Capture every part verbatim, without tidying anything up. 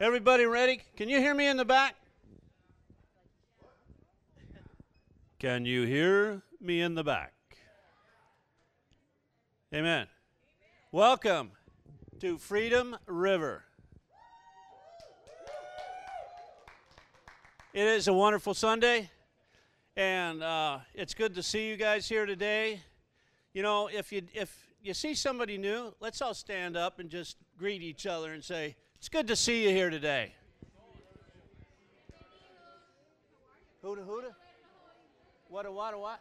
Everybody ready? Can you hear me in the back? Can you hear me in the back? Amen. Welcome to Freedom River. It is a wonderful Sunday, and uh, it's good to see you guys here today. You know, if you if you see somebody new, let's all stand up and just greet each other and say, "It's good to see you here today." Huda huda. What a what a what?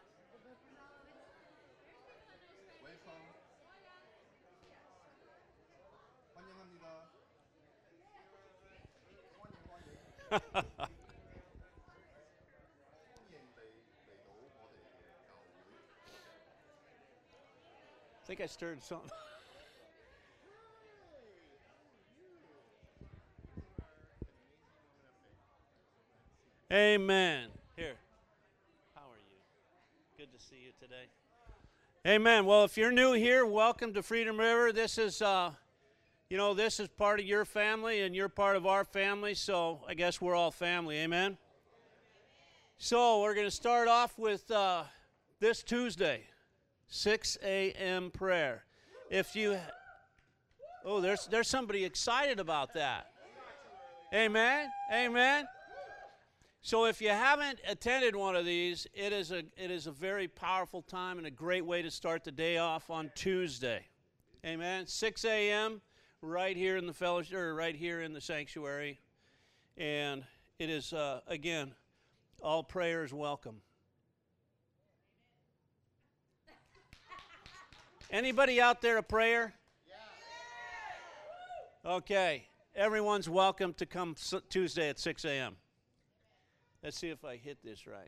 I think I stirred something. Amen. Here. How are you? Good to see you today. Amen. Well, if you're new here, welcome to Freedom River. This is, uh, you know, this is part of your family, and you're part of our family, so I guess we're all family. Amen. So we're going to start off with uh, this Tuesday, six a.m. prayer. If you, oh, there's there's somebody excited about that. Amen. Amen. So if you haven't attended one of these, it is a it is a very powerful time and a great way to start the day off on Tuesday. Amen. six a.m. right here in the fellowship, or right here in the sanctuary, and it is uh, again, all prayers welcome. Anybody out there a prayer? Okay, everyone's welcome to come Tuesday at six a.m. Let's see if I hit this right.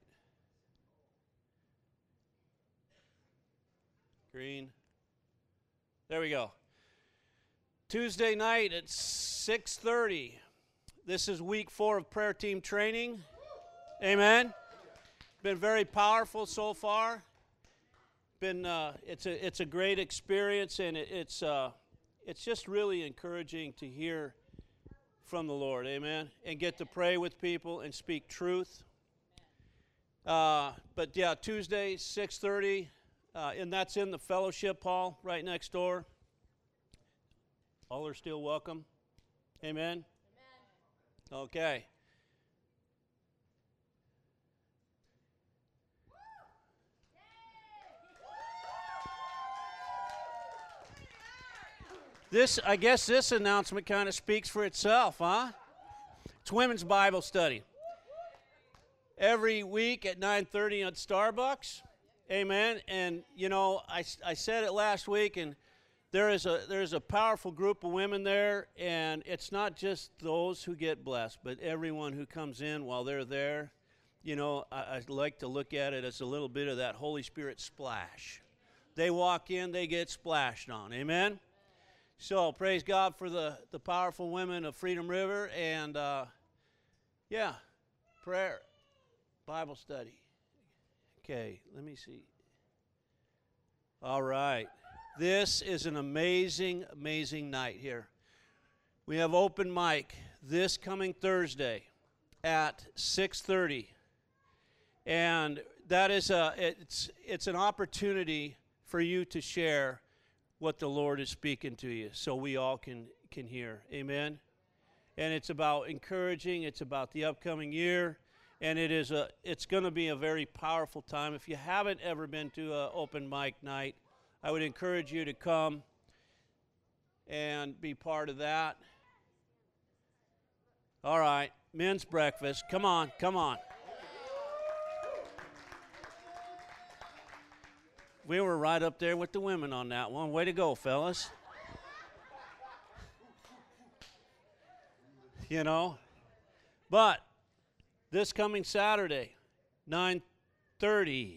Green. There we go. Tuesday night at six thirty. This is week four of prayer team training. Amen. Been very powerful so far. Been uh, it's a it's a great experience, and it, it's uh, it's just really encouraging to hear from the Lord, amen, and get to pray with people and speak truth. Uh, but yeah, Tuesday six thirty, uh, and that's in the fellowship hall right next door. All are still welcome, amen. Amen. Okay. This, I guess this announcement kind of speaks for itself, huh? It's Women's Bible Study. Every week at nine thirty at Starbucks. Amen. And, you know, I, I said it last week, and there is a there's a powerful group of women there, and it's not just those who get blessed, but everyone who comes in while they're there. You know, I, I like to look at it as a little bit of that Holy Spirit splash. They walk in, they get splashed on. Amen. So, praise God for the, the powerful women of Freedom River, and, uh, yeah, prayer, Bible study. Okay, let me see. All right. This is an amazing, amazing night here. We have open mic this coming Thursday at six thirty, and that is a, it's, it's an opportunity for you to share what the Lord is speaking to you, so we all can can hear. Amen. And it's about encouraging. It's about the upcoming year, and it is a it's going to be a very powerful time. If you haven't ever been to an open mic night, I would encourage you to come and be part of that. All right, men's breakfast. Come on, come on. We were right up there with the women on that one. Way to go, fellas. You know. But this coming Saturday, nine thirty.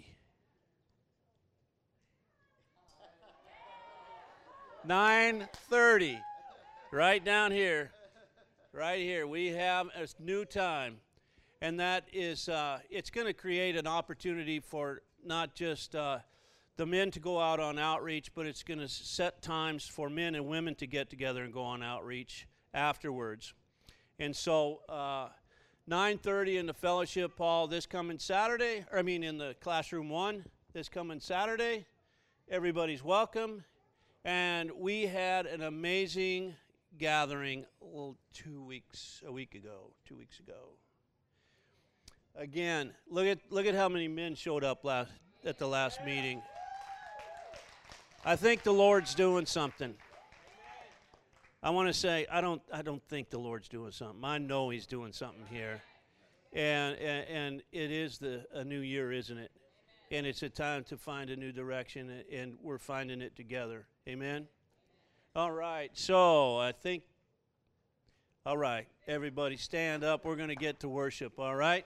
nine thirty. Right down here. Right here. We have a new time. And that is, uh, it's going to create an opportunity for not just Uh, the men to go out on outreach, but it's going to set times for men and women to get together and go on outreach afterwards. And so uh, nine thirty in the fellowship hall this coming Saturday, or I mean in the classroom one this coming Saturday. Everybody's welcome. And we had an amazing gathering well, two weeks, a week ago, two weeks ago. Again, look at look at how many men showed up last at the last meeting. I think the Lord's doing something. I want to say I don't I don't think the Lord's doing something. I know He's doing something here, and and, and it is the a new year, isn't it? And it's a time to find a new direction, and we're finding it together. Amen. All right. So I think. All right, everybody, stand up. We're going to get to worship. All right.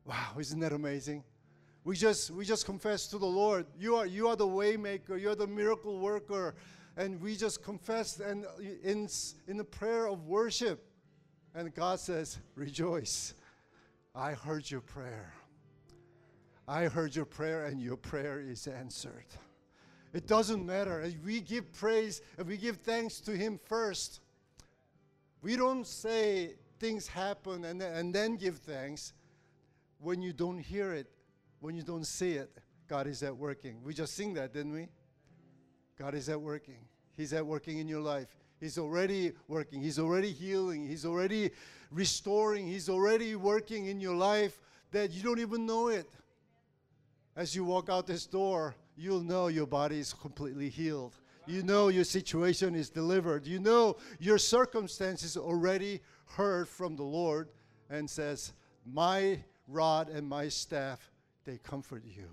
Wow, isn't that amazing? We just we just confess to the Lord, you are you are the way maker, you're the miracle worker, and we just confess and in in the prayer of worship, and God says, rejoice. I heard your prayer. I heard your prayer, and your prayer is answered. It doesn't matter. We give praise and we give thanks to Him first. We don't say things happen and, and then give thanks. When you don't hear it, when you don't see it, God is at working. We just sing that, didn't we? God is at working. He's at working in your life. He's already working. He's already healing. He's already restoring. He's already working in your life that you don't even know it. As you walk out this door, you'll know your body is completely healed. You know your situation is delivered. You know your circumstances already heard from the Lord and says, my rod and my staff, they comfort you.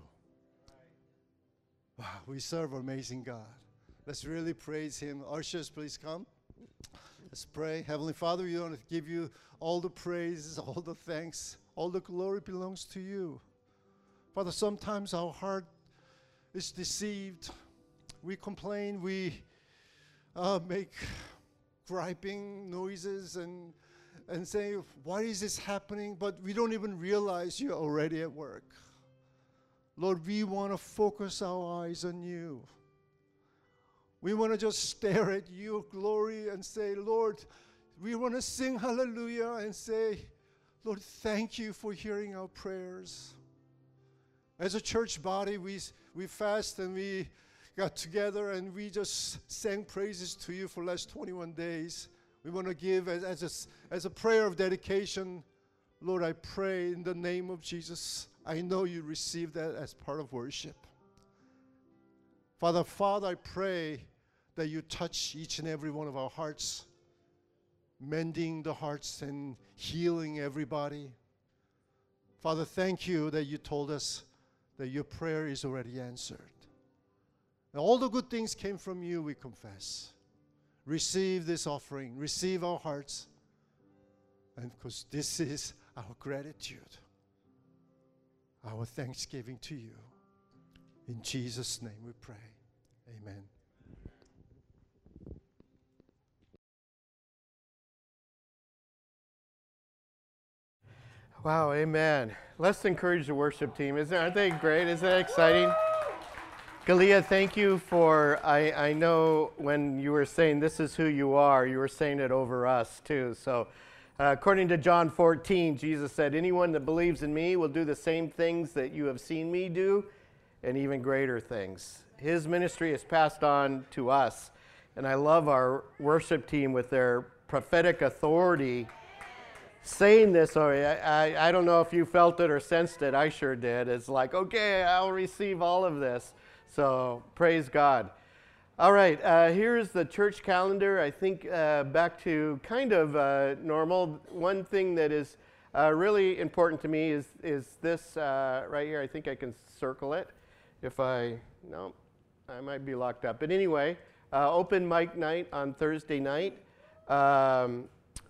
Wow, we serve an amazing God. Let's really praise Him. Ushers, please come. Let's pray. Heavenly Father, we want to give you all the praises, all the thanks, all the glory belongs to you. Father, sometimes our heart is deceived. We complain, we uh, make griping noises and and say, why is this happening? But we don't even realize you're already at work. Lord, we want to focus our eyes on you. We want to just stare at your glory and say, Lord, we want to sing hallelujah and say, Lord, thank you for hearing our prayers. As a church body, we, we fast and we got together and we just sang praises to you for the last twenty-one days. We want to give as, as, a, as a prayer of dedication. Lord, I pray in the name of Jesus. I know you received that as part of worship. Father, Father, I pray that you touch each and every one of our hearts, mending the hearts and healing everybody. Father, thank you that you told us that your prayer is already answered. And all the good things came from you, we confess. Receive this offering. Receive our hearts. And because this is our gratitude, our thanksgiving to you. In Jesus' name we pray. Amen. Wow, amen. Let's encourage the worship team. Isn't, aren't they great? Isn't that exciting? Galia, thank you for, I, I know when you were saying this is who you are, you were saying it over us too. So uh, according to John fourteen, Jesus said, anyone that believes in me will do the same things that you have seen me do and even greater things. His ministry is passed on to us. And I love our worship team with their prophetic authority saying this. Or I, I, I don't know if you felt it or sensed it. I sure did. It's like, okay, I'll receive all of this. So praise God. All right, uh, here's the church calendar. I think uh, back to kind of uh, normal. One thing that is uh, really important to me is is this uh, right here. I think I can circle it. If I, no, I might be locked up. But anyway, uh, open mic night on Thursday night. Um,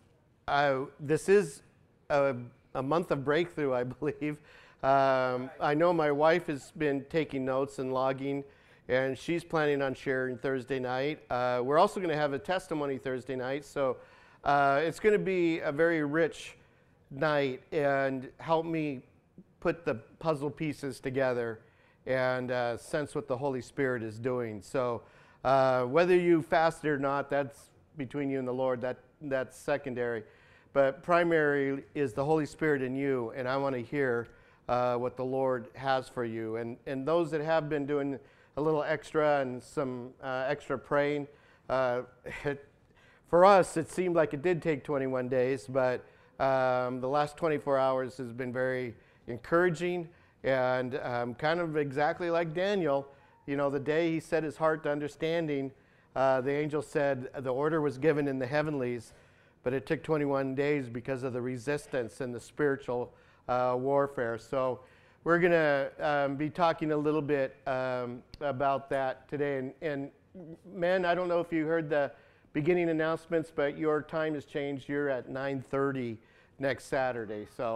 I, this is a, a month of breakthrough, I believe. Um, I know my wife has been taking notes and logging, and she's planning on sharing Thursday night. Uh, we're also going to have a testimony Thursday night, so uh, it's going to be a very rich night and help me put the puzzle pieces together and uh, sense what the Holy Spirit is doing. So uh, whether you fasted or not, that's between you and the Lord. That that's secondary. But primary is the Holy Spirit in you, and I want to hear Uh, what the Lord has for you. And and those that have been doing a little extra and some uh, extra praying, uh, it, for us, it seemed like it did take twenty-one days, but um, the last twenty-four hours has been very encouraging and um, kind of exactly like Daniel. You know, the day he set his heart to understanding, uh, the angel said the order was given in the heavenlies, but it took twenty-one days because of the resistance and the spiritual Uh, warfare. So we're going to um, be talking a little bit um, about that today. And, and men, I don't know if you heard the beginning announcements, but your time has changed. You're at nine thirty next Saturday. So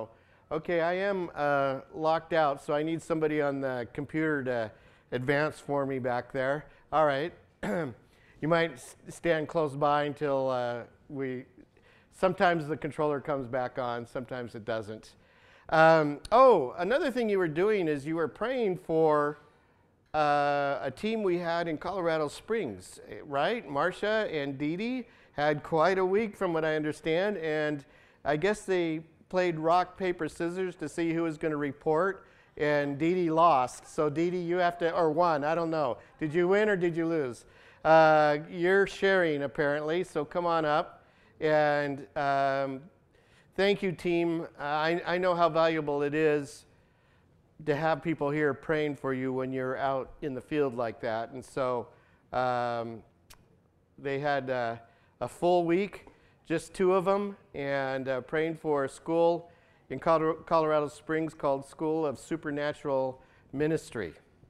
Okay, I am uh, locked out, so I need somebody on the computer to advance for me back there. All right. You might s- stand close by until uh, we, sometimes the controller comes back on, sometimes it doesn't. Um, oh, another thing you were doing is you were praying for uh, a team we had in Colorado Springs, right? Marcia and Dee Dee had quite a week from what I understand, and I guess they played rock, paper, scissors to see who was going to report, and Dee Dee lost. So Dee Dee, you have to, or won, I don't know. Did you win or did you lose? Uh, you're sharing apparently, so come on up. And um, thank you, team. I, I know how valuable it is to have people here praying for you when you're out in the field like that. And so um, they had uh, a full week, just two of them, and uh, praying for a school in Colorado, Colorado Springs called School of Supernatural Ministry.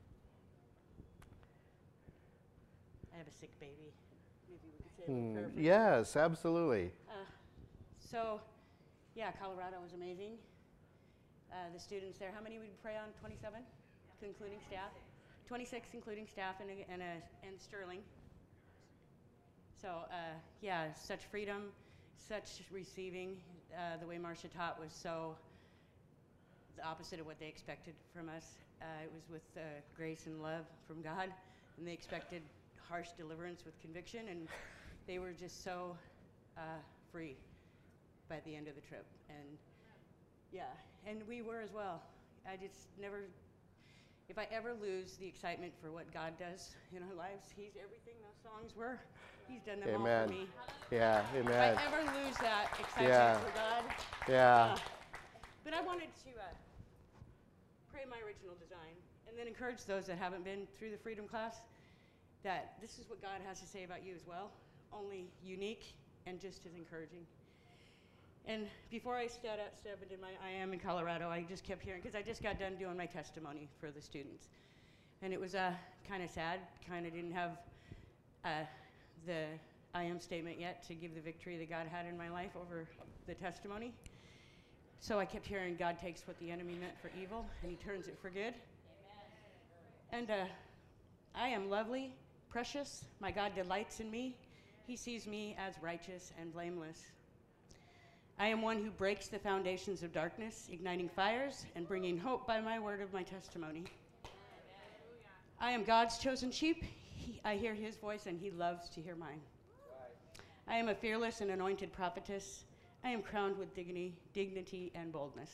I have a sick baby. Maybe we could say a little Mm, prayer for yes, absolutely. Uh, so, yeah, Colorado was amazing. Uh, the students there, how many would pray on? twenty-seven, including staff? twenty-six, including staff and, and, uh, and Sterling. So, uh, yeah, such freedom, such receiving. Uh, the way Marcia taught was so the opposite of what they expected from us. Uh, it was with uh, grace and love from God, and they expected harsh deliverance with conviction, and they were just so uh, free by the end of the trip. And yeah, and we were as well. I just never, if I ever lose the excitement for what God does in our lives, He's everything those songs were. He's done them Amen. all for me. Yeah, If amen. I ever lose that excitement Yeah. for God, Yeah. uh, but I wanted to uh, pray my original design and then encourage those that haven't been through the Freedom class that this is what God has to say about you as well, only unique and just as encouraging. And before I stepped out, stepped into my, I am in Colorado, I just kept hearing, because I just got done doing my testimony for the students. And it was uh, kind of sad, kind of didn't have uh, the I am statement yet to give the victory that God had in my life over the testimony. So I kept hearing God takes what the enemy meant for evil and He turns it for good. Amen. And uh, I am lovely, precious. My God delights in me. He sees me as righteous and blameless. I am one who breaks the foundations of darkness, igniting fires and bringing hope by my word of my testimony. Amen. I am God's chosen sheep. He, I hear His voice and He loves to hear mine. I am a fearless and anointed prophetess. I am crowned with dignity, dignity and boldness.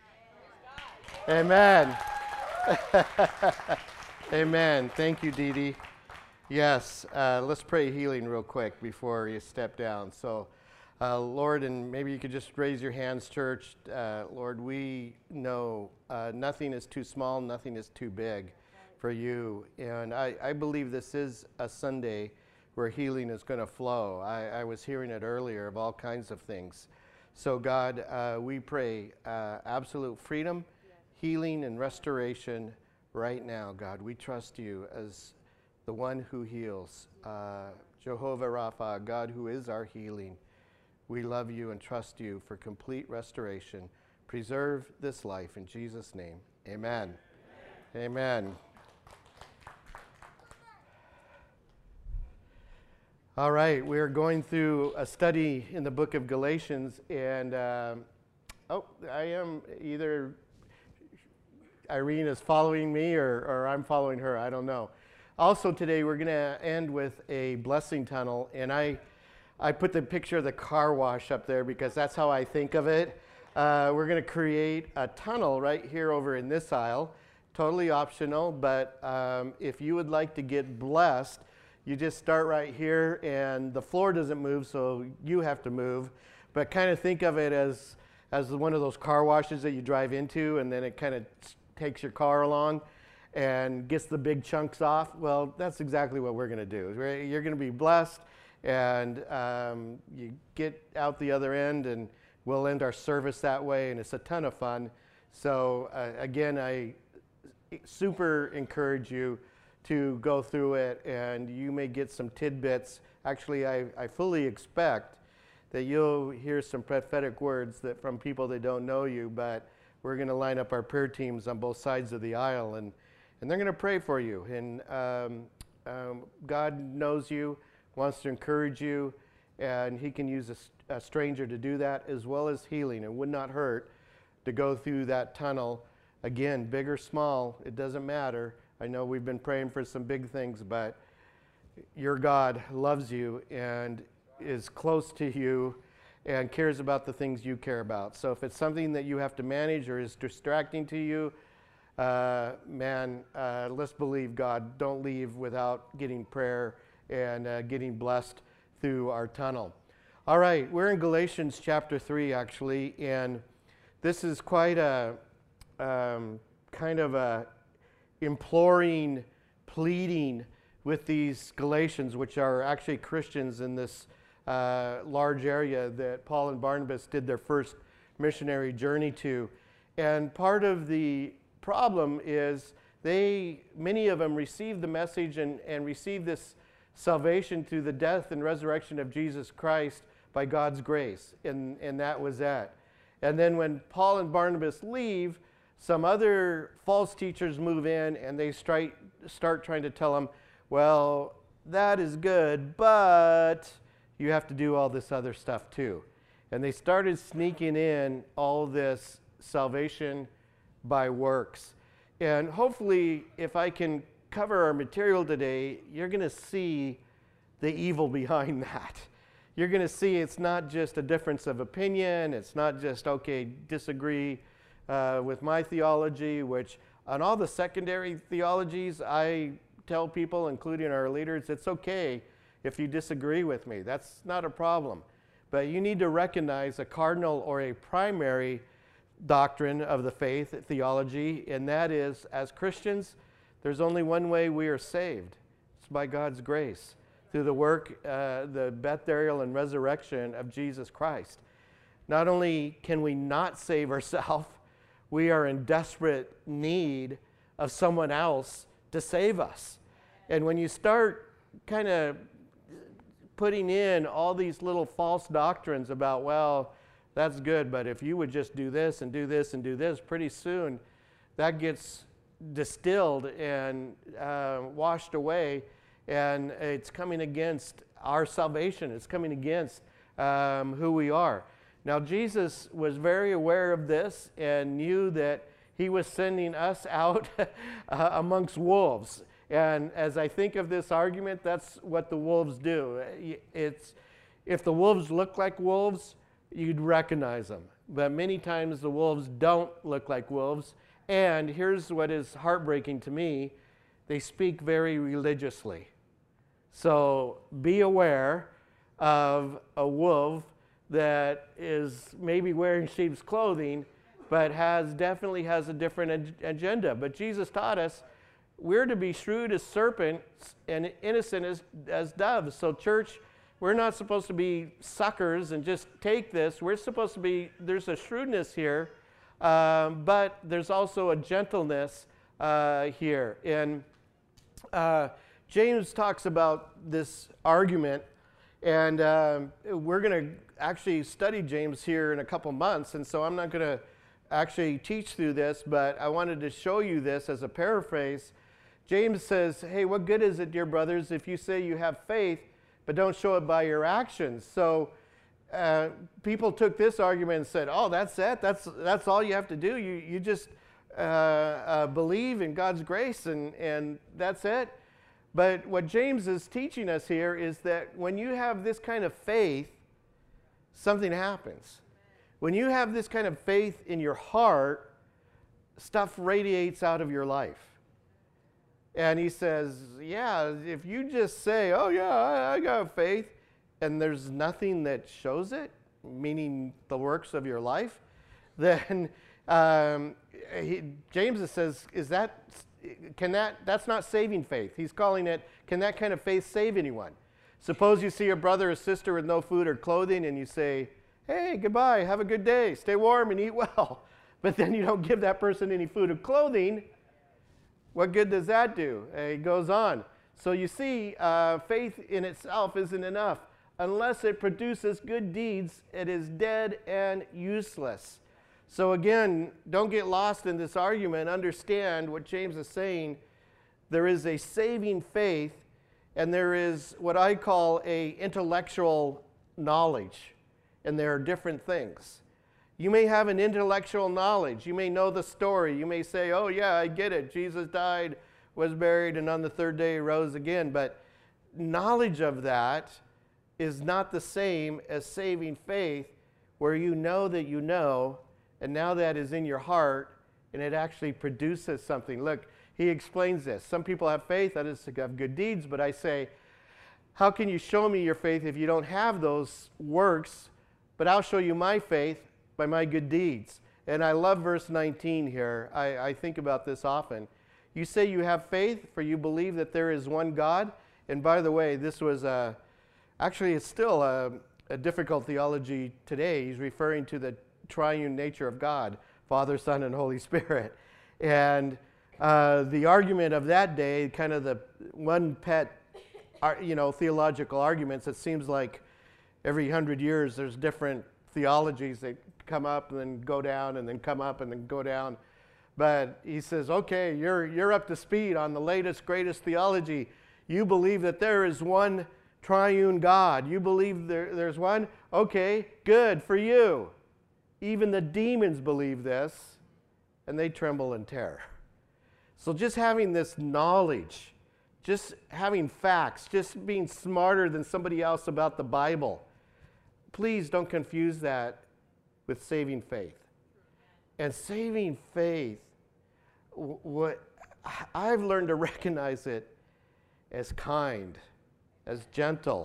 Amen. Amen. Thank you, Dee Dee. Yes, uh, let's pray healing real quick before you step down. So, uh, Lord, and maybe you could just raise your hands, church. Uh, Lord, we know uh, nothing is too small, nothing is too big for you. And I, I believe this is a Sunday where healing is going to flow. I, I was hearing it earlier of all kinds of things. So God, uh, we pray uh, absolute freedom, yes. healing, and restoration right now, God. We trust you as the one who heals. Uh, Jehovah Rapha, God who is our healing. We love you and trust you for complete restoration. Preserve this life in Jesus' name. Amen. Amen. Amen. All right, we are going through a study in the book of Galatians, and um, oh, I am either Irene is following me or, or I'm following her, I don't know. Also today we're going to end with a blessing tunnel, and I, I put the picture of the car wash up there because that's how I think of it. Uh, we're going to create a tunnel right here over in this aisle, totally optional, but um, if you would like to get blessed, you just start right here, and the floor doesn't move, so you have to move. But kind of think of it as, as one of those car washes that you drive into, and then it kind of takes your car along and gets the big chunks off. Well, that's exactly what we're going to do. You're going to be blessed, and um, you get out the other end, and we'll end our service that way, and it's a ton of fun. So uh, again, I super encourage you to go through it, and you may get some tidbits. Actually, I, I fully expect that you'll hear some prophetic words that from people that don't know you, but we're going to line up our prayer teams on both sides of the aisle, and, and they're going to pray for you. And um, um, God knows you, wants to encourage you, and he can use a, a stranger to do that, as well as healing. It would not hurt to go through that tunnel. Again, big or small, it doesn't matter. I know we've been praying for some big things, but your God loves you and is close to you and cares about the things you care about. So if it's something that you have to manage or is distracting to you, uh, man, uh, let's believe God. Don't leave without getting prayer and uh, getting blessed through our tunnel. All right, we're in Galatians chapter three, actually, and this is quite a um, kind of a imploring, pleading with these Galatians, which are actually Christians in this uh, large area that Paul and Barnabas did their first missionary journey to. And part of the problem is they, many of them received the message and, and received this salvation through the death and resurrection of Jesus Christ by God's grace, and, and that was that. And then when Paul and Barnabas leave, some other false teachers move in and they start, start trying to tell them, well, that is good, but you have to do all this other stuff too. And they started sneaking in all this salvation by works. And hopefully, if I can cover our material today, you're going to see the evil behind that. You're going to see it's not just a difference of opinion. It's not just, okay, disagree uh, with my theology, which on all the secondary theologies, I tell people, including our leaders, it's okay if you disagree with me. That's not a problem. But you need to recognize a cardinal or a primary doctrine of the faith, theology, and that is, as Christians, there's only one way we are saved. It's by God's grace, through the work, uh, the death, burial, and resurrection of Jesus Christ. Not only can we not save ourselves, we are in desperate need of someone else to save us. And when you start kind of putting in all these little false doctrines about, well, that's good, but if you would just do this and do this and do this, pretty soon that gets distilled and uh, washed away, and it's coming against our salvation. It's coming against um, who we are. Now, Jesus was very aware of this and knew that he was sending us out uh, amongst wolves. And as I think of this argument, that's what the wolves do. It's, if the wolves look like wolves, you'd recognize them. But many times the wolves don't look like wolves. And here's what is heartbreaking to me. They speak very religiously. So be aware of a wolf that is maybe wearing sheep's clothing, but has definitely has a different ag- agenda. But Jesus taught us we're to be shrewd as serpents and innocent as, as doves. So church, we're not supposed to be suckers and just take this. We're supposed to be, there's a shrewdness here, um, but there's also a gentleness uh, here. And uh, James talks about this argument, and um, we're going to actually study James here in a couple months, and so I'm not going to actually teach through this, but I wanted to show you this as a paraphrase. James says, hey, what good is it, dear brothers, if you say you have faith, but don't show it by your actions? So uh, people took this argument and said, oh, that's it? That's, that's all you have to do? You, you just uh, uh, believe in God's grace and, and that's it? But what James is teaching us here is that when you have this kind of faith, something happens. When you have this kind of faith in your heart, stuff radiates out of your life. And he says, yeah, if you just say, oh yeah, I, I got faith, and there's nothing that shows it, meaning the works of your life, then um, he, James says, is that, can that, that's not saving faith. He's calling it, can that kind of faith save anyone? Suppose you see your brother or sister with no food or clothing and you say, hey, goodbye, have a good day, stay warm and eat well. But then you don't give that person any food or clothing. What good does that do? He goes on. So you see, uh, faith in itself isn't enough. Unless it produces good deeds, it is dead and useless. So again, don't get lost in this argument. Understand what James is saying. There is a saving faith, and there is what I call a intellectual knowledge, and there are different things. You may have an intellectual knowledge. You may know the story. You may say, oh yeah, I get it. Jesus died, was buried, and on the third day he rose again. But knowledge of that is not the same as saving faith, where you know that you know, and now that is in your heart, and it actually produces something. Look, he explains this. Some people have faith, others have good deeds, but I say, how can you show me your faith if you don't have those works? But I'll show you my faith by my good deeds. And I love verse nineteen here. I, I think about this often. You say you have faith, for you believe that there is one God. And by the way, this was a, actually it's still a, a difficult theology today. He's referring to the triune nature of God, Father, Son, and Holy Spirit. And uh, the argument of that day, kind of the one pet, you know, theological arguments, it seems like every hundred years there's different theologies that come up and then go down and then come up and then go down. But he says, okay, you're, you're up to speed on the latest, greatest theology. You believe that there is one triune God. You believe there, there's one? Okay, good for you. Even the demons believe this, and they tremble in terror. So just having this knowledge, just having facts, just being smarter than somebody else about the Bible, please don't confuse that with saving faith. And saving faith, what I've learned to recognize it as kind, as gentle,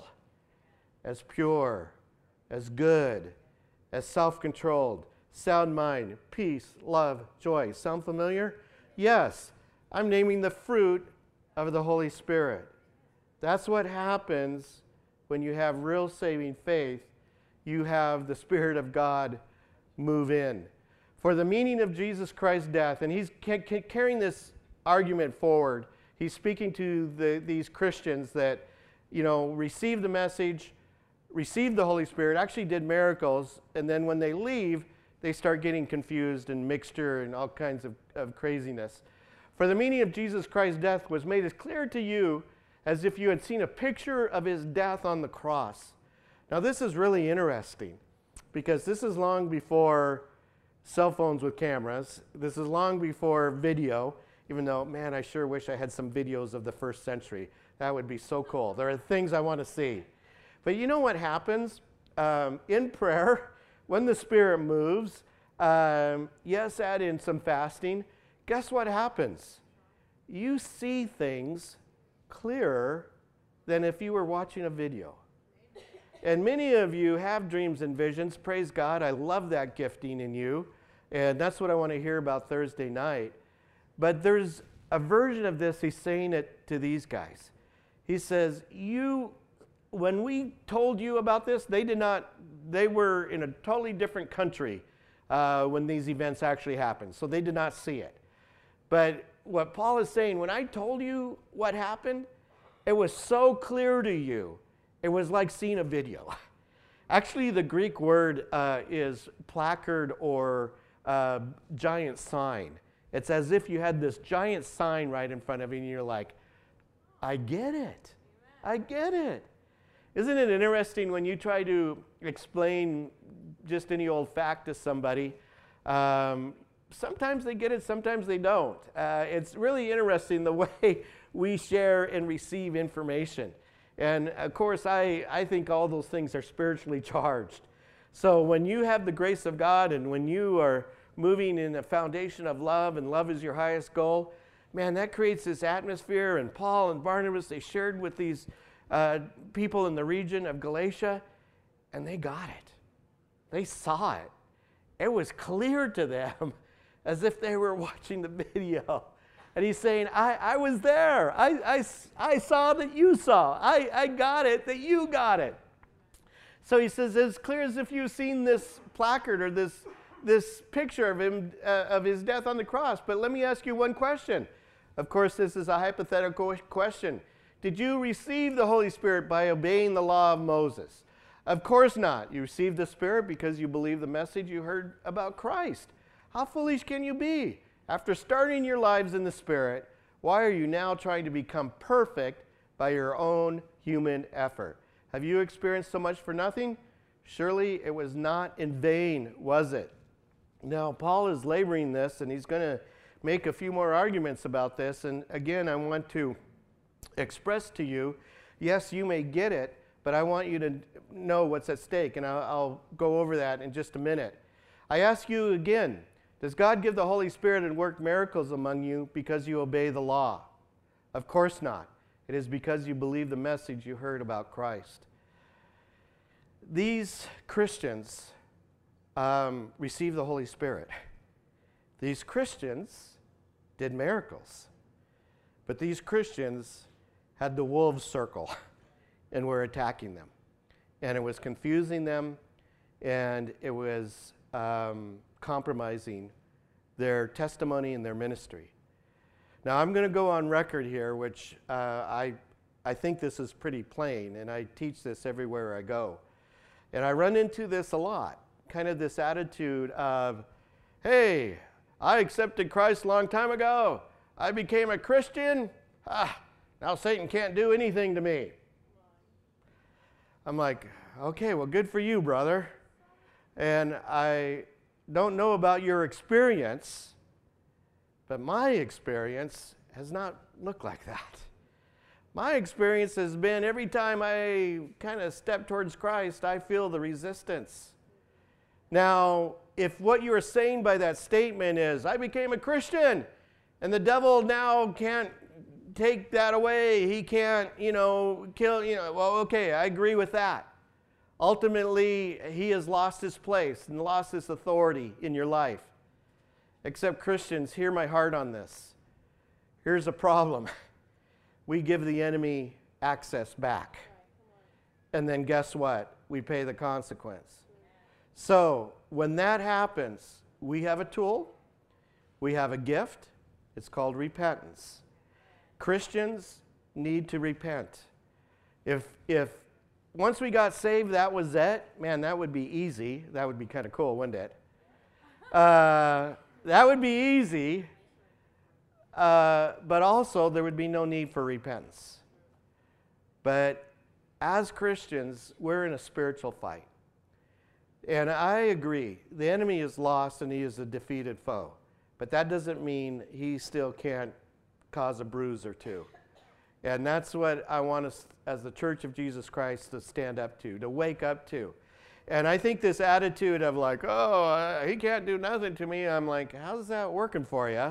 as pure, as good, as self-controlled, sound mind, peace, love, joy. Sound familiar? Yes. I'm naming the fruit of the Holy Spirit. That's what happens when you have real saving faith. You have the Spirit of God move in. For the meaning of Jesus Christ's death, and he's ca- ca- carrying this argument forward. He's speaking to the, these Christians that, you know, received the message, received the Holy Spirit, actually did miracles, and then when they leave, they start getting confused and mixture and all kinds of, of craziness. For the meaning of Jesus Christ's death was made as clear to you as if you had seen a picture of his death on the cross. Now this is really interesting because this is long before cell phones with cameras. This is long before video, even though, man, I sure wish I had some videos of the first century. That would be so cool. There are things I want to see. But you know what happens? Um, in prayer, when the Spirit moves, um, yes, add in some fasting, guess what happens? You see things clearer than if you were watching a video. And many of you have dreams and visions. Praise God. I love that gifting in you. And that's what I want to hear about Thursday night. But there's a version of this, he's saying it to these guys. He says, you, when we told you about this, they did not, they were in a totally different country uh, when these events actually happened. So they did not see it. But what Paul is saying, when I told you what happened, it was so clear to you. It was like seeing a video. Actually, the Greek word uh, is placard or uh, giant sign. It's as if you had this giant sign right in front of you and you're like, I get it. I get it. Isn't it interesting when you try to explain just any old fact to somebody? Um, sometimes they get it, sometimes they don't. Uh, it's really interesting the way we share and receive information. And of course, I, I think all those things are spiritually charged. So when you have the grace of God and when you are moving in a foundation of love and love is your highest goal, man, that creates this atmosphere. And Paul and Barnabas, they shared with these uh, people in the region of Galatia, and they got it. They saw it. It was clear to them as if they were watching the video. And he's saying, I, I was there. I, I, I saw that you saw. I, I got it that you got it. So he says, as clear as if you've seen this placard or this, this picture of him, uh, of his death on the cross. But let me ask you one question. Of course, this is a hypothetical question. Did you receive the Holy Spirit by obeying the law of Moses? Of course not. You received the Spirit because you believe the message you heard about Christ. How foolish can you be? After starting your lives in the Spirit, why are you now trying to become perfect by your own human effort? Have you experienced so much for nothing? Surely it was not in vain, was it? Now, Paul is laboring this, and he's going to make a few more arguments about this. And again, I want to express to you, yes, you may get it, but I want you to know what's at stake, and I'll, I'll go over that in just a minute. I ask you again, does God give the Holy Spirit and work miracles among you because you obey the law? Of course not. It is because you believe the message you heard about Christ. These Christians um, received the Holy Spirit. These Christians did miracles. But these Christians had the wolves circle and were attacking them. And it was confusing them, and it was um, compromising their testimony and their ministry. Now, I'm going to go on record here, which uh, I, I think this is pretty plain, and I teach this everywhere I go. And I run into this a lot, kind of this attitude of, hey, I accepted Christ a long time ago. I became a Christian. Ah, now Satan can't do anything to me. I'm like, okay, well, good for you, brother. And I don't know about your experience, but my experience has not looked like that. My experience has been every time I kind of step towards Christ, I feel the resistance. Now, if what you are saying by that statement is, I became a Christian, and the devil now can't take that away, he can't, you know, kill, you know, well, okay, I agree with that. Ultimately, he has lost his place and lost his authority in your life. Except Christians, hear my heart on this. Here's a problem. We give the enemy access back. And then guess what? We pay the consequence. So when that happens, we have a tool. We have a gift. It's called repentance. Christians need to repent. If, if once we got saved, that was it, man, that would be easy. That would be kind of cool, wouldn't it? Uh, that would be easy. Uh, but also, there would be no need for repentance. But as Christians, we're in a spiritual fight. And I agree, the enemy is lost and he is a defeated foe. But that doesn't mean he still can't cause a bruise or two. And that's what I want us, as the Church of Jesus Christ, to stand up to, to wake up to. And I think this attitude of like, oh, uh, he can't do nothing to me, I'm like, how's that working for you?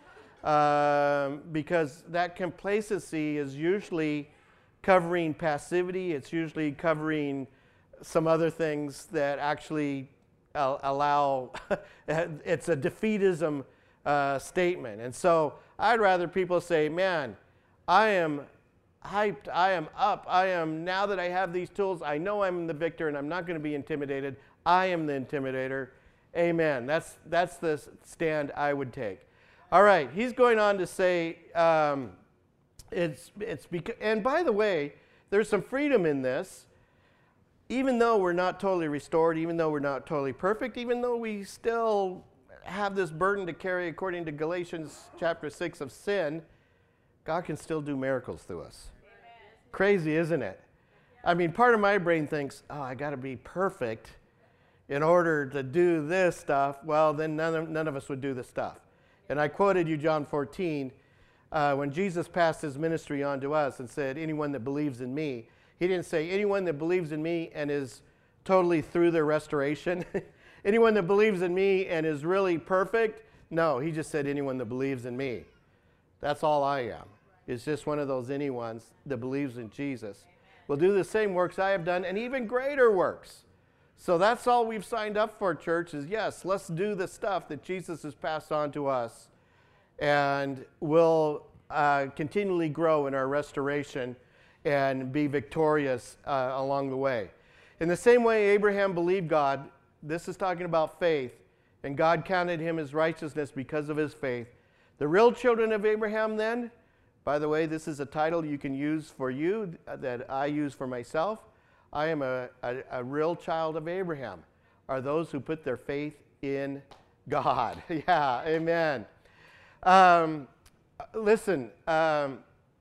Um, because that complacency is usually covering passivity. It's usually covering some other things that actually uh, allow, it's a defeatism uh, statement. And so I'd rather people say, man, I am hyped, I am up, I am, now that I have these tools, I know I'm the victor and I'm not going to be intimidated. I am the intimidator. Amen. That's, that's the stand I would take. All right, he's going on to say, um, it's, it's beca- and by the way, there's some freedom in this. Even though we're not totally restored, even though we're not totally perfect, even though we still have this burden to carry according to Galatians chapter six of sin, God can still do miracles through us. Amen. Crazy, isn't it? I mean, part of my brain thinks, oh, I got to be perfect in order to do this stuff. Well, then none of, none of us would do this stuff. And I quoted you John fourteen, uh, when Jesus passed his ministry on to us and said, anyone that believes in me. He didn't say anyone that believes in me and is totally through their restoration. Anyone that believes in me and is really perfect. No, he just said anyone that believes in me. That's all I am. It's just one of those anyones that believes in Jesus. Will do the same works I have done and even greater works. So that's all we've signed up for, church, is yes, let's do the stuff that Jesus has passed on to us. And we'll uh, continually grow in our restoration and be victorious uh, along the way. In the same way Abraham believed God, this is talking about faith, and God counted him as righteousness because of his faith. The real children of Abraham then, by the way, this is a title you can use for you that I use for myself. I am a, a, a real child of Abraham, are those who put their faith in God. Yeah, amen. Um, listen, um,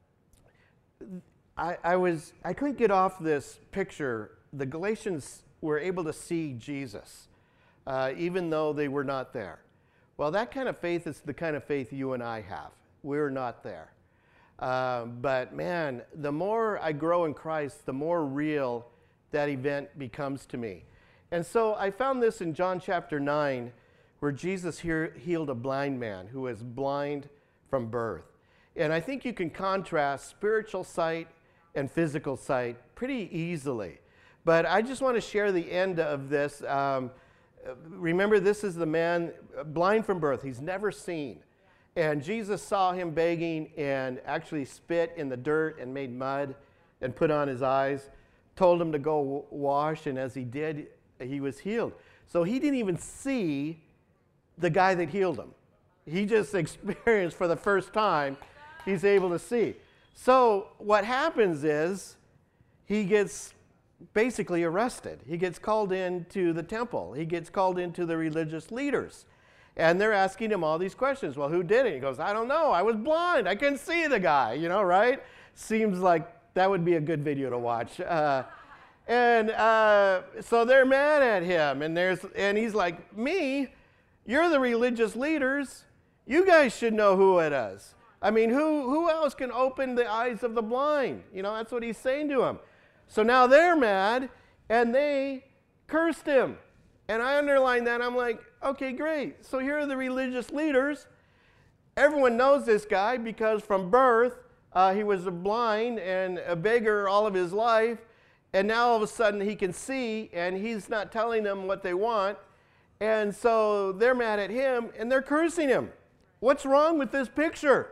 I, I was I couldn't get off this picture. The Galatians were able to see Jesus, uh, even though they were not there. Well, that kind of faith is the kind of faith you and I have. We're not there. Uh, but man, the more I grow in Christ, the more real that event becomes to me. And so I found this in John chapter nine, where Jesus here healed a blind man who was blind from birth. And I think you can contrast spiritual sight and physical sight pretty easily. But I just want to share the end of this. Um, remember, this is the man blind from birth. He's never seen. And Jesus saw him begging and actually spit in the dirt and made mud and put on his eyes, told him to go w- wash, and as he did, he was healed. So he didn't even see the guy that healed him. He just experienced for the first time, he's able to see. So what happens is he gets basically arrested. He gets called into the temple. He gets called into the religious leaders. And they're asking him all these questions. Well, who did it? He goes, I don't know. I was blind. I couldn't see the guy, you know, right? Seems like that would be a good video to watch. Uh, and uh, so they're mad at him. And, there's, and he's like, me? You're the religious leaders. You guys should know who it is. I mean, who, who else can open the eyes of the blind? You know, that's what he's saying to him. So now they're mad, and they cursed him. And I underline that. I'm like, okay, great. So here are the religious leaders. Everyone knows this guy because from birth, uh, he was a blind and a beggar all of his life. And now all of a sudden he can see, and he's not telling them what they want. And so they're mad at him, and they're cursing him. What's wrong with this picture?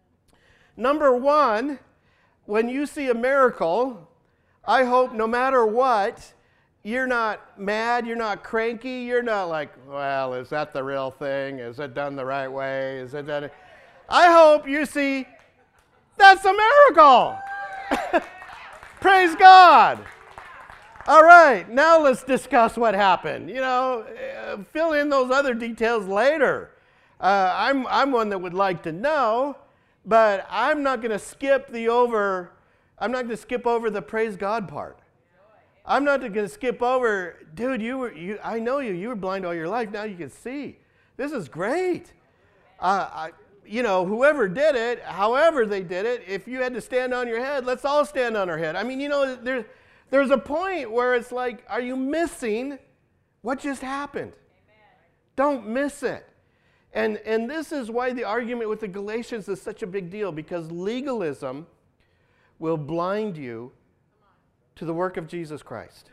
Number one, when you see a miracle, I hope no matter what, you're not mad, you're not cranky, you're not like, well, is that the real thing? Is it done the right way? Is it done? I hope you see, that's a miracle. Praise God. All right, now let's discuss what happened. You know, uh, fill in those other details later. Uh, I'm, I'm one that would like to know, but I'm not going to skip the over, I'm not going to skip over the praise God part. I'm not going to skip over, dude, you were, you, I know you, you were blind all your life, now you can see. This is great. Uh, I, you know, whoever did it, however they did it, if you had to stand on your head, let's all stand on our head. I mean, you know, there's, there's a point where it's like, are you missing what just happened? Amen. Don't miss it. And, and this is why the argument with the Galatians is such a big deal, because legalism will blind you to the work of Jesus Christ.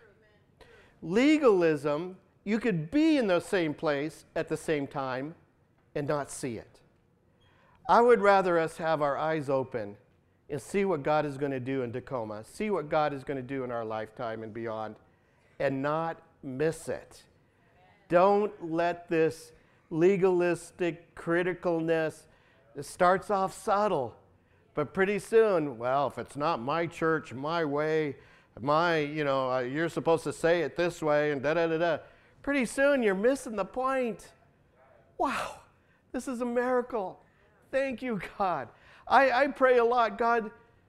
Legalism, you could be in the same place at the same time and not see it. I would rather us have our eyes open and see what God is going to do in Tacoma, see what God is going to do in our lifetime and beyond, and not miss it. Don't let this legalistic criticalness, it starts off subtle, but pretty soon, well, if it's not my church, my way, my, you know, uh, you're supposed to say it this way, and da-da-da-da. Pretty soon, you're missing the point. Wow, this is a miracle. Thank you, God. I, I pray a lot, God,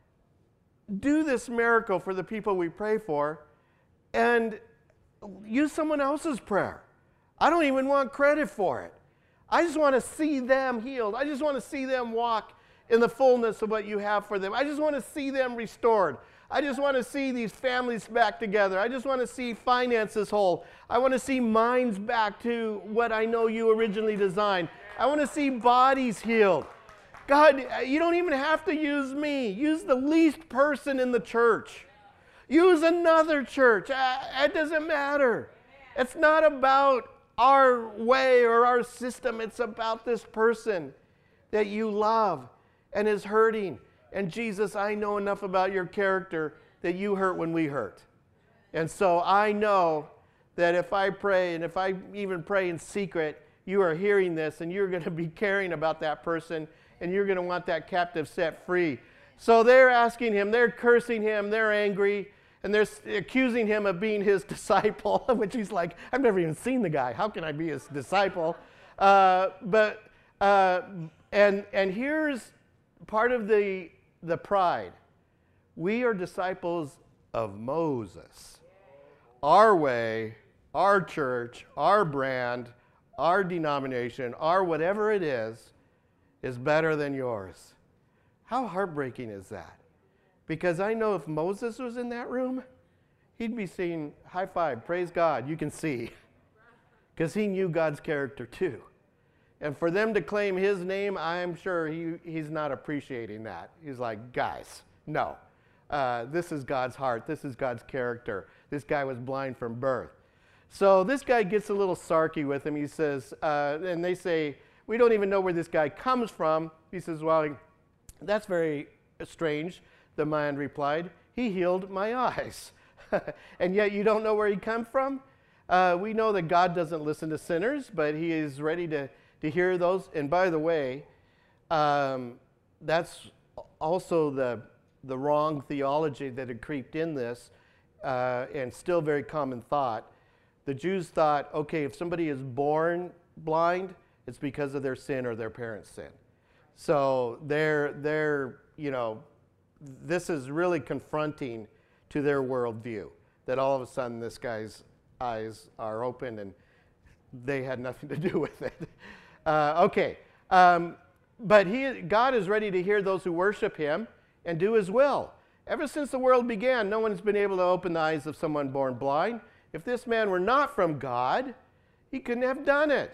do this miracle for the people we pray for, and use someone else's prayer. I don't even want credit for it. I just want to see them healed. I just want to see them walk in the fullness of what you have for them. I just want to see them restored. I just want to see these families back together. I just want to see finances whole. I want to see minds back to what I know you originally designed. I want to see bodies healed. God, you don't even have to use me. Use the least person in the church. Use another church. It doesn't matter. It's not about our way or our system. It's about this person that you love and is hurting. And Jesus, I know enough about your character that you hurt when we hurt. And so I know that if I pray, and if I even pray in secret, you are hearing this and you're going to be caring about that person and you're going to want that captive set free. So they're asking him, they're cursing him, they're angry, and they're accusing him of being his disciple, which he's like, I've never even seen the guy. How can I be his disciple? Uh, but uh, and and here's part of the the pride. We are disciples of Moses. Our way, our church, our brand, our denomination, our whatever it is, is better than yours. How heartbreaking is that? Because I know if Moses was in that room, he'd be saying, high five, praise God, you can see. Because he knew God's character too. And for them to claim his name, I'm sure he, he's not appreciating that. He's like, guys, no. Uh, this is God's heart. This is God's character. This guy was blind from birth. So this guy gets a little sarky with him. He says, uh, and they say, we don't even know where this guy comes from. He says, well, that's very strange. The man replied, he healed my eyes. And yet you don't know where he comes from? Uh, we know that God doesn't listen to sinners, but he is ready to, to hear those. And by the way, um, that's also the, the wrong theology that had creeped in this, uh, and still very common thought. The Jews thought, okay, if somebody is born blind, it's because of their sin or their parents' sin. So they're, they're, you know, this is really confronting to their worldview, that all of a sudden this guy's eyes are open and they had nothing to do with it. Uh, okay, um, but he, God is ready to hear those who worship him and do his will. Ever since the world began, no one has been able to open the eyes of someone born blind. If this man were not from God, he couldn't have done it.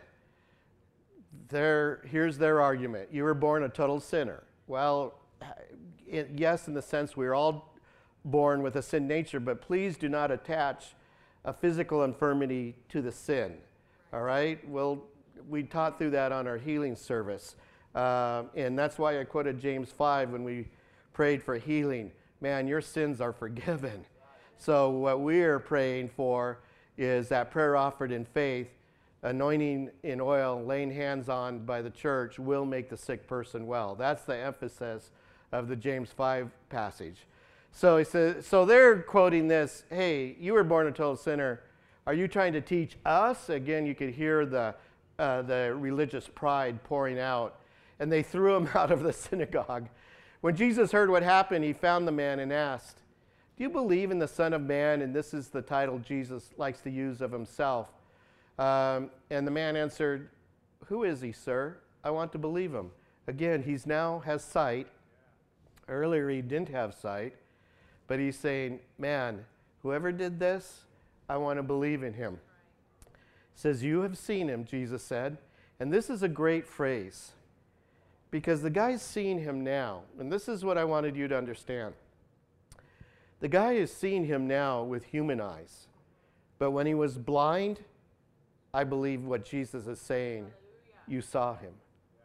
There, here's their argument. You were born a total sinner. Well, it, yes, in the sense we're all born with a sin nature, but please do not attach a physical infirmity to the sin. All right? Well, we taught through that on our healing service. Uh, and that's why I quoted James five when we prayed for healing. Man, your sins are forgiven. So what we're praying for is that prayer offered in faith, anointing in oil, laying hands on by the church will make the sick person well. That's the emphasis of the James five passage. So he says, so they're quoting this, hey, you were born a total sinner. Are you trying to teach us? Again, you could hear the, uh, the religious pride pouring out. And they threw him out of the synagogue. When Jesus heard what happened, he found the man and asked, do you believe in the Son of Man? And this is the title Jesus likes to use of himself. Um, and the man answered, who is he, sir? I want to believe him. Again, he's now has sight. Earlier he didn't have sight. But he's saying, man, whoever did this, I want to believe in him. Says, you have seen him, Jesus said. And this is a great phrase. Because the guy's seeing him now. And this is what I wanted you to understand. The guy is seeing him now with human eyes. But when he was blind, I believe what Jesus is saying, you saw him.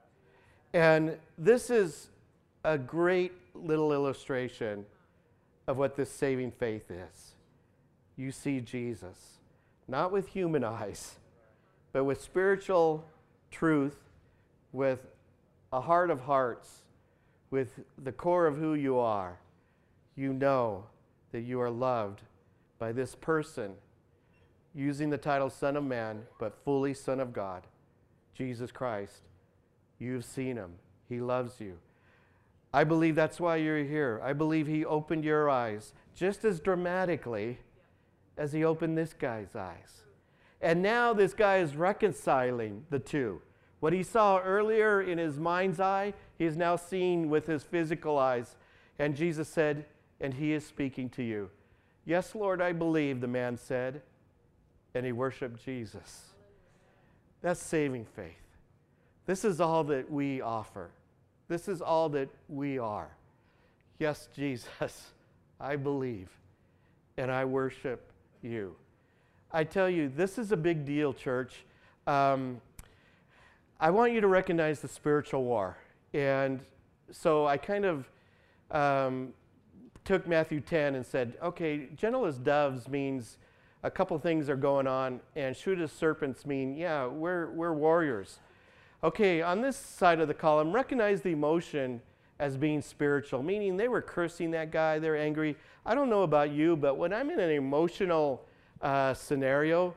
And this is a great little illustration of what this saving faith is. You see Jesus, not with human eyes, but with spiritual truth, with a heart of hearts, with the core of who you are. You know that you are loved by this person, using the title Son of Man, but fully Son of God, Jesus Christ. You've seen him. He loves you. I believe that's why you're here. I believe he opened your eyes just as dramatically as he opened this guy's eyes. And now this guy is reconciling the two. What he saw earlier in his mind's eye, he is now seeing with his physical eyes. And Jesus said, and he is speaking to you. Yes, Lord, I believe, the man said. And he worshiped Jesus. That's saving faith. This is all that we offer. This is all that we are. Yes, Jesus, I believe, and I worship you. I tell you, this is a big deal, church. Um, I want you to recognize the spiritual war. And so I kind of um, took Matthew ten and said, okay, gentle as doves means a couple things are going on, and shrewd as serpents mean, yeah, we're, we're warriors. Okay, on this side of the column, recognize the emotion as being spiritual, meaning they were cursing that guy, they're angry. I don't know about you, but when I'm in an emotional uh, scenario,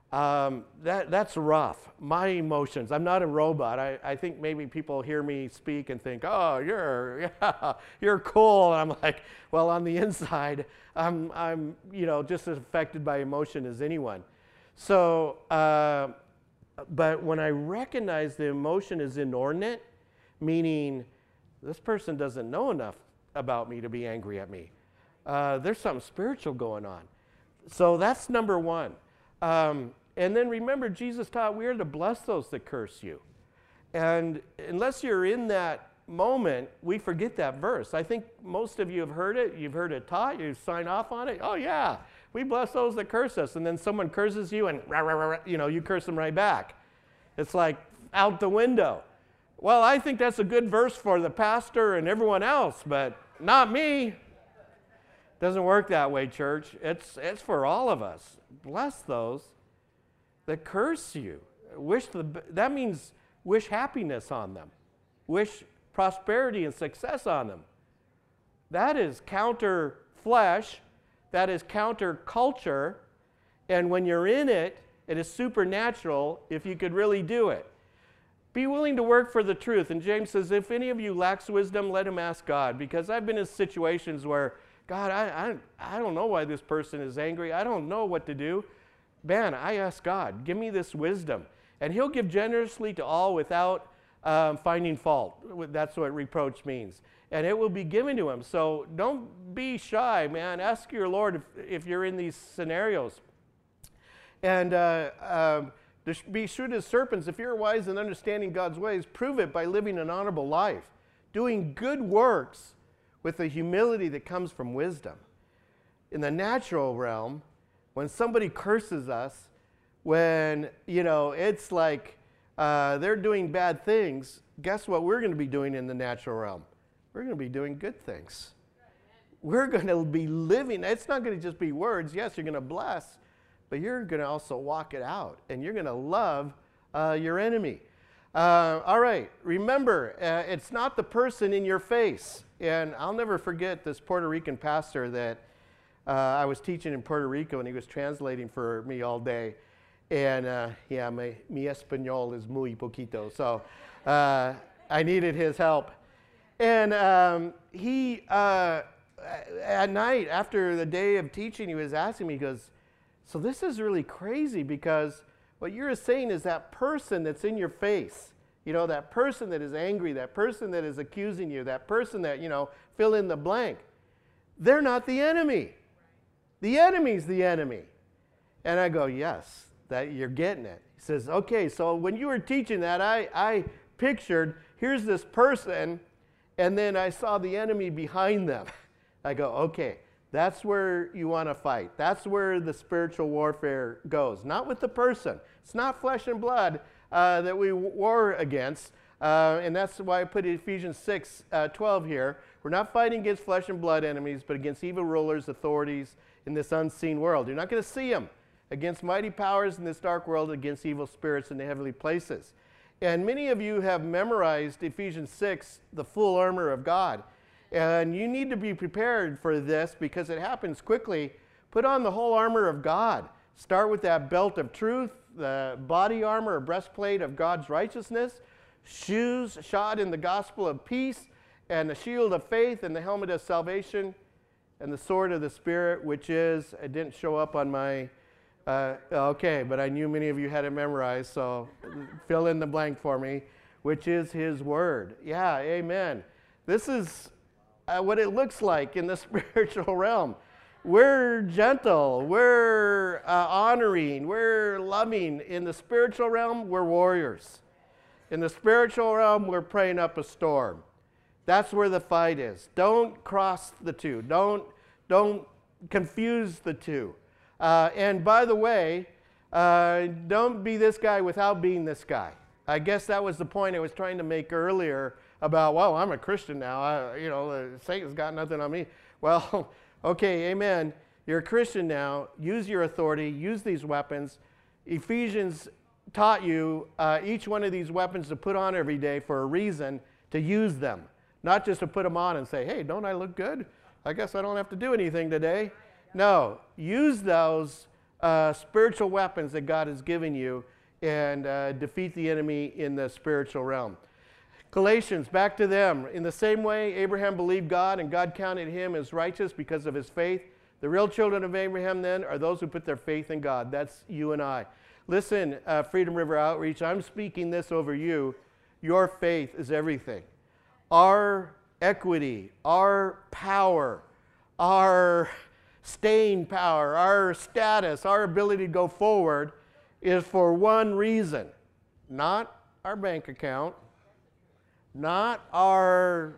Um, that, that's rough. My emotions, I'm not a robot. I, I think maybe people hear me speak and think, oh, you're, yeah, you're cool. And I'm like, well, on the inside, I'm, I'm you know, just as affected by emotion as anyone. So, uh, but when I recognize the emotion is inordinate, meaning this person doesn't know enough about me to be angry at me. Uh, there's something spiritual going on. So that's number one. Um, and then remember, Jesus taught we are to bless those that curse you. And unless you're in that moment, we forget that verse. I think most of you have heard it. You've heard it taught. You sign off on it. Oh, yeah, we bless those that curse us. And then someone curses you and, rah, rah, rah, rah, you know, you curse them right back. It's like out the window. Well, I think that's a good verse for the pastor and everyone else, but not me. Doesn't work that way, church. It's, it's for all of us. Bless those that curse you. Wish the, that means wish happiness on them. Wish prosperity and success on them. That is counter flesh. That is counter culture. And when you're in it, it is supernatural if you could really do it. Be willing to work for the truth. And James says, if any of you lacks wisdom, let him ask God. Because I've been in situations where, God, I, I, I don't know why this person is angry. I don't know what to do. Man, I ask God, give me this wisdom. And he'll give generously to all without um, finding fault. That's what reproach means. And it will be given to him. So don't be shy, man. Ask your Lord if, if you're in these scenarios. And uh, um, be shrewd as serpents. If you're wise and understanding God's ways, prove it by living an honorable life, doing good works with the humility that comes from wisdom. In the natural realm, when somebody curses us, when, you know, it's like uh, they're doing bad things, guess what we're going to be doing in the natural realm? We're going to be doing good things. We're going to be living. It's not going to just be words. Yes, you're going to bless, but you're going to also walk it out, and you're going to love uh, your enemy. Uh, all right, remember, uh, it's not the person in your face. And I'll never forget this Puerto Rican pastor that uh, I was teaching in Puerto Rico, and he was translating for me all day. And uh, yeah, my, mi español is muy poquito, so uh, I needed his help. And um, he, uh, at night, after the day of teaching, he was asking me, he goes, so this is really crazy because what you're saying is that person that's in your face, you know, that person that is angry, that person that is accusing you, that person that, you know, fill in the blank, they're not the enemy. The enemy's the enemy. And I go, yes, that you're getting it. He says, okay, so when you were teaching that, I, I pictured, here's this person, and then I saw the enemy behind them. I go, okay, that's where you want to fight. That's where the spiritual warfare goes. Not with the person. It's not flesh and blood uh, that we war against. Uh, and that's why I put Ephesians six twelve here. We're not fighting against flesh and blood enemies, but against evil rulers, authorities in this unseen world. You're not going to see them. Against mighty powers in this dark world, against evil spirits in the heavenly places. And many of you have memorized Ephesians six, the full armor of God. And you need to be prepared for this because it happens quickly. Put on the whole armor of God. Start with that belt of truth, the body armor or breastplate of God's righteousness, shoes shod in the gospel of peace, and the shield of faith, and the helmet of salvation, and the sword of the Spirit, which is, it didn't show up on my, uh, okay, but I knew many of you had it memorized, so fill in the blank for me, which is his word. Yeah, amen. This is uh, what it looks like in the spiritual realm. We're gentle, we're uh, honoring, we're loving. In the spiritual realm, we're warriors. In the spiritual realm, we're praying up a storm. That's where the fight is. Don't cross the two. Don't, don't confuse the two. Uh, and by the way, uh, don't be this guy without being this guy. I guess that was the point I was trying to make earlier about, well, I'm a Christian now. I, you know, uh, Satan's got nothing on me. Well, okay, amen. You're a Christian now. Use your authority. Use these weapons. Ephesians taught you uh, each one of these weapons to put on every day for a reason, to use them. Not just to put them on and say, hey, don't I look good? I guess I don't have to do anything today. No, use those uh, spiritual weapons that God has given you and uh, defeat the enemy in the spiritual realm. Galatians, back to them. In the same way, Abraham believed God, and God counted him as righteous because of his faith. The real children of Abraham, then, are those who put their faith in God. That's you and I. Listen, uh, Freedom River Outreach, I'm speaking this over you. Your faith is everything. Our equity, our power, our staying power, our status, our ability to go forward is for one reason. Not our bank account, not our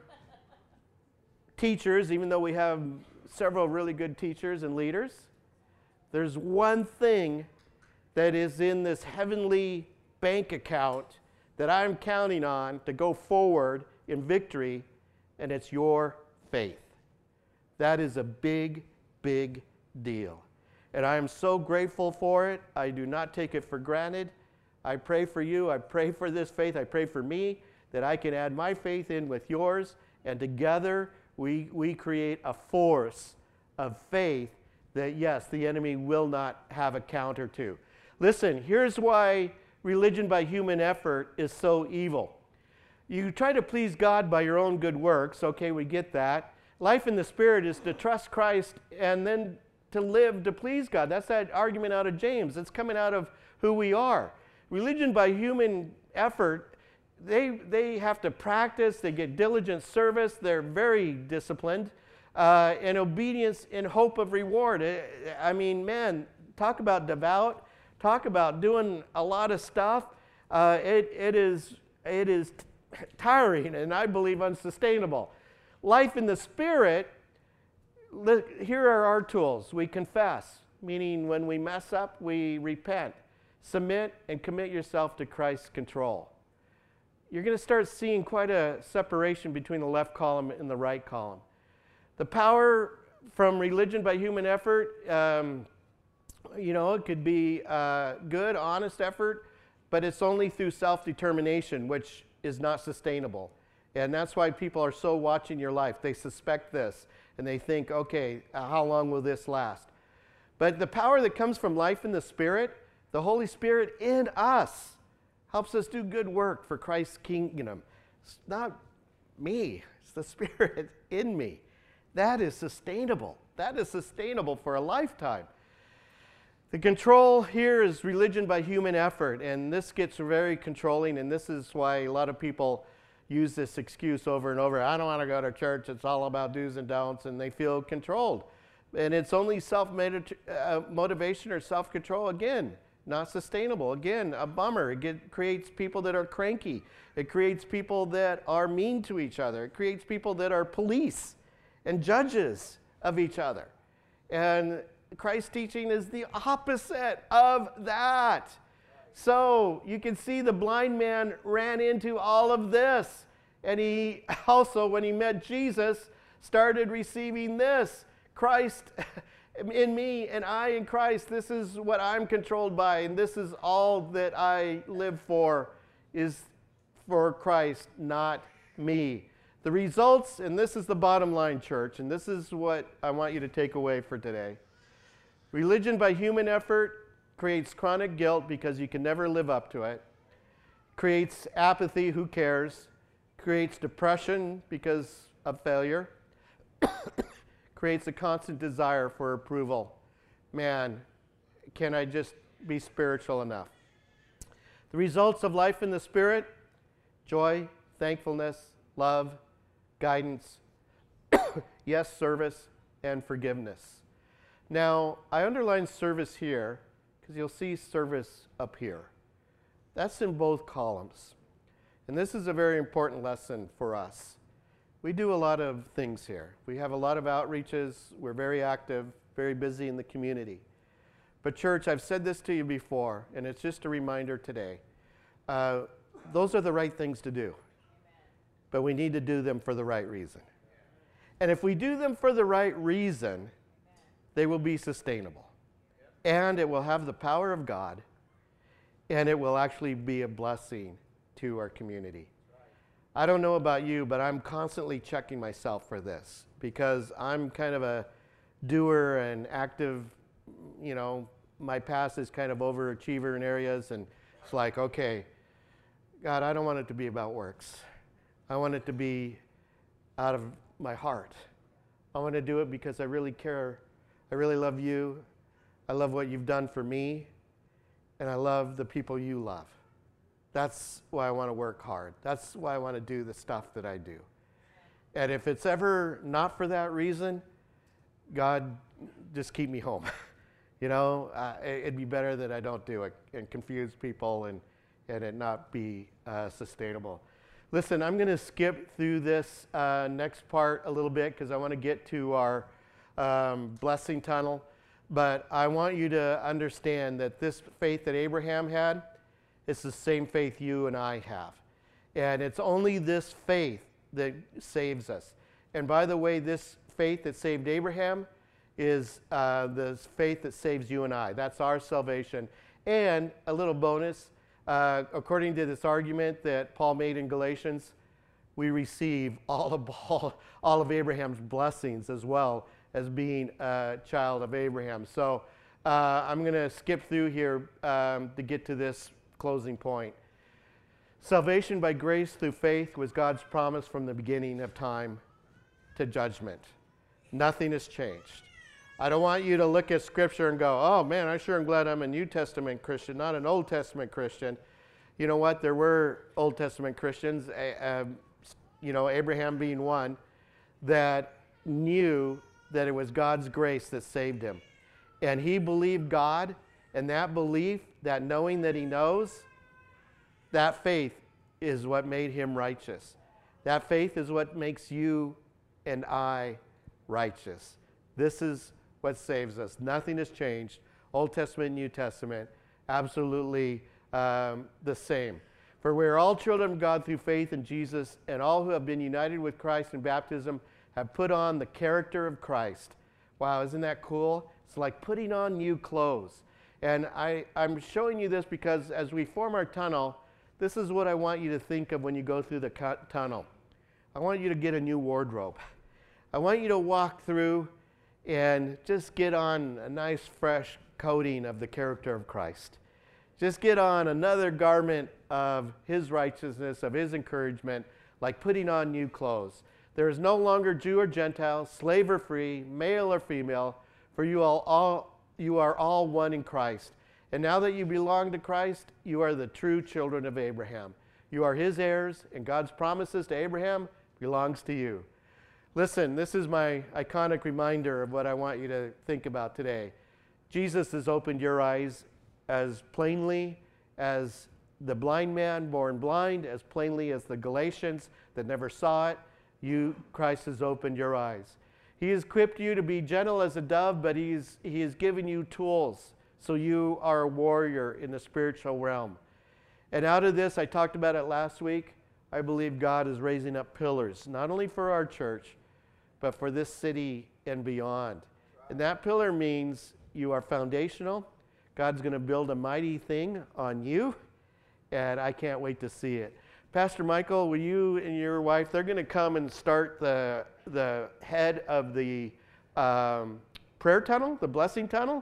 teachers, even though we have several really good teachers and leaders. There's one thing that is in this heavenly bank account that I'm counting on to go forward in victory, and it's your faith. That is a big, big deal. And I am so grateful for it. I do not take it for granted. I pray for you. I pray for this faith. I pray for me that I can add my faith in with yours, and together we, we create a force of faith that, yes, the enemy will not have a counter to. Listen, here's why religion by human effort is so evil. You try to please God by your own good works. Okay, we get that. Life in the Spirit is to trust Christ and then to live to please God. That's that argument out of James. It's coming out of who we are. Religion by human effort, they, they have to practice. They get diligent service. They're very disciplined. Uh, and obedience in hope of reward. I mean, man, talk about devout. Talk about doing a lot of stuff. Uh, it, it is, it is t- tiring and I believe unsustainable. Life in the Spirit, li- here are our tools. We confess, meaning when we mess up, we repent. Submit and commit yourself to Christ's control. You're going to start seeing quite a separation between the left column and the right column. The power from religion by human effort, um, you know, it could be uh, good, honest effort, but it's only through self-determination, which is not sustainable. And that's why people are so watching your life. They suspect this, and they think, okay, uh, how long will this last? But the power that comes from life in the Spirit, the Holy Spirit in us, helps us do good work for Christ's kingdom. It's not me, it's the Spirit in me. That is sustainable. That is sustainable for a lifetime. The control here is religion by human effort, and this gets very controlling, and this is why a lot of people use this excuse over and over. I don't want to go to church. It's all about do's and don'ts, and they feel controlled. And it's only self-motivation or self-control, again, not sustainable. Again, a bummer. It get, creates people that are cranky. It creates people that are mean to each other. It creates people that are police and judges of each other. And Christ's teaching is the opposite of that. So you can see the blind man ran into all of this. And he also, when he met Jesus, started receiving this. Christ in me and I in Christ, this is what I'm controlled by. And this is all that I live for, is for Christ, not me. The results, and this is the bottom line, church, and this is what I want you to take away for today. Religion by human effort creates chronic guilt because you can never live up to it. Creates apathy, who cares? Creates depression because of failure. Creates a constant desire for approval. Man, can I just be spiritual enough? The results of life in the Spirit: joy, thankfulness, love, guidance, yes, service, and forgiveness. Now, I underline service here because you'll see service up here. That's in both columns. And this is a very important lesson for us. We do a lot of things here. We have a lot of outreaches. We're very active, very busy in the community. But church, I've said this to you before, and it's just a reminder today. Uh, those are the right things to do. But we need to do them for the right reason. And if we do them for the right reason, they will be sustainable. And it will have the power of God, and it will actually be a blessing to our community. I don't know about you, but I'm constantly checking myself for this because I'm kind of a doer and active, you know, my past is kind of overachiever in areas, and it's like, okay, God, I don't want it to be about works. I want it to be out of my heart. I want to do it because I really care. I really love you. I love what you've done for me, and I love the people you love. That's why I want to work hard. That's why I want to do the stuff that I do. And if it's ever not for that reason, God, just keep me home. You know, uh, it'd be better that I don't do it and confuse people and, and it not be uh, sustainable. Listen, I'm going to skip through this uh, next part a little bit because I want to get to our um, blessing tunnel. But I want you to understand that this faith that Abraham had, it's the same faith you and I have. And it's only this faith that saves us. And by the way, this faith that saved Abraham is uh, the faith that saves you and I. That's our salvation. And a little bonus, uh, according to this argument that Paul made in Galatians, we receive all of, all, all of Abraham's blessings as well as being a child of Abraham. So uh, I'm going to skip through here um, to get to this closing point. Salvation by grace through faith was God's promise from the beginning of time to judgment. Nothing has changed. I don't want you to look at Scripture and go, oh man, I sure am glad I'm a New Testament Christian, not an Old Testament Christian. You know what? There were Old Testament Christians, uh, you know, Abraham being one, that knew that it was God's grace that saved him. And he believed God, and that belief, that knowing that he knows, that faith is what made him righteous. That faith is what makes you and I righteous. This is what saves us. Nothing has changed. Old Testament, New Testament, absolutely um, the same. For we are all children of God through faith in Jesus, and all who have been united with Christ in baptism have put on the character of Christ. Wow, isn't that cool? It's like putting on new clothes. And I, I'm showing you this because as we form our tunnel, this is what I want you to think of when you go through the cu- tunnel. I want you to get a new wardrobe. I want you to walk through and just get on a nice fresh coating of the character of Christ. Just get on another garment of his righteousness, of his encouragement, like putting on new clothes. There is no longer Jew or Gentile, slave or free, male or female, for you all, all you are all one in Christ. And now that you belong to Christ, you are the true children of Abraham. You are his heirs, and God's promises to Abraham belongs to you. Listen, this is my iconic reminder of what I want you to think about today. Jesus has opened your eyes as plainly as the blind man born blind, as plainly as the Galatians that never saw it. You, Christ has opened your eyes. He has equipped you to be gentle as a dove, but he's, he has given you tools so you are a warrior in the spiritual realm. And out of this, I talked about it last week, I believe God is raising up pillars, not only for our church, but for this city and beyond. And that pillar means you are foundational. God's going to build a mighty thing on you, and I can't wait to see it. Pastor Michael, will you and your wife, they're going to come and start the, the head of the um, prayer tunnel, the blessing tunnel.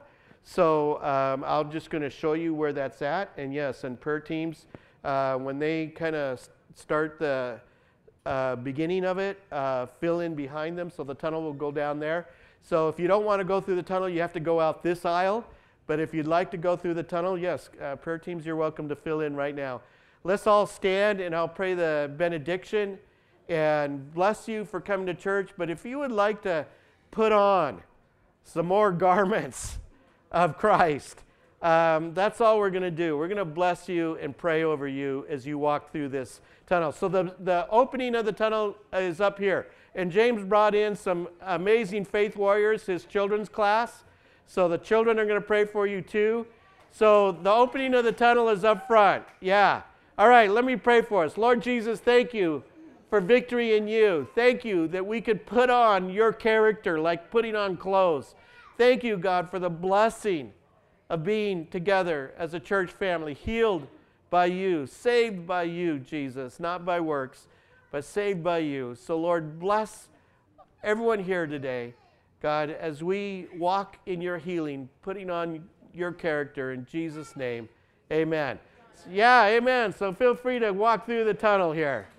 So um, I'm just going to show you where that's at. And yes, and prayer teams, uh, when they kind of start the uh, beginning of it, uh, fill in behind them so the tunnel will go down there. So if you don't want to go through the tunnel, you have to go out this aisle. But if you'd like to go through the tunnel, yes, uh, prayer teams, you're welcome to fill in right now. Let's all stand and I'll pray the benediction and bless you for coming to church. But if you would like to put on some more garments of Christ, um, that's all we're going to do. We're going to bless you and pray over you as you walk through this tunnel. So the, the opening of the tunnel is up here. And James brought in some amazing faith warriors, his children's class. So the children are going to pray for you too. So the opening of the tunnel is up front. Yeah. All right, let me pray for us. Lord Jesus, thank you for victory in you. Thank you that we could put on your character like putting on clothes. Thank you, God, for the blessing of being together as a church family, healed by you, saved by you, Jesus, not by works, but saved by you. So, Lord, bless everyone here today, God, as we walk in your healing, putting on your character. In Jesus' name, amen. Yeah, amen. So feel free to walk through the tunnel here.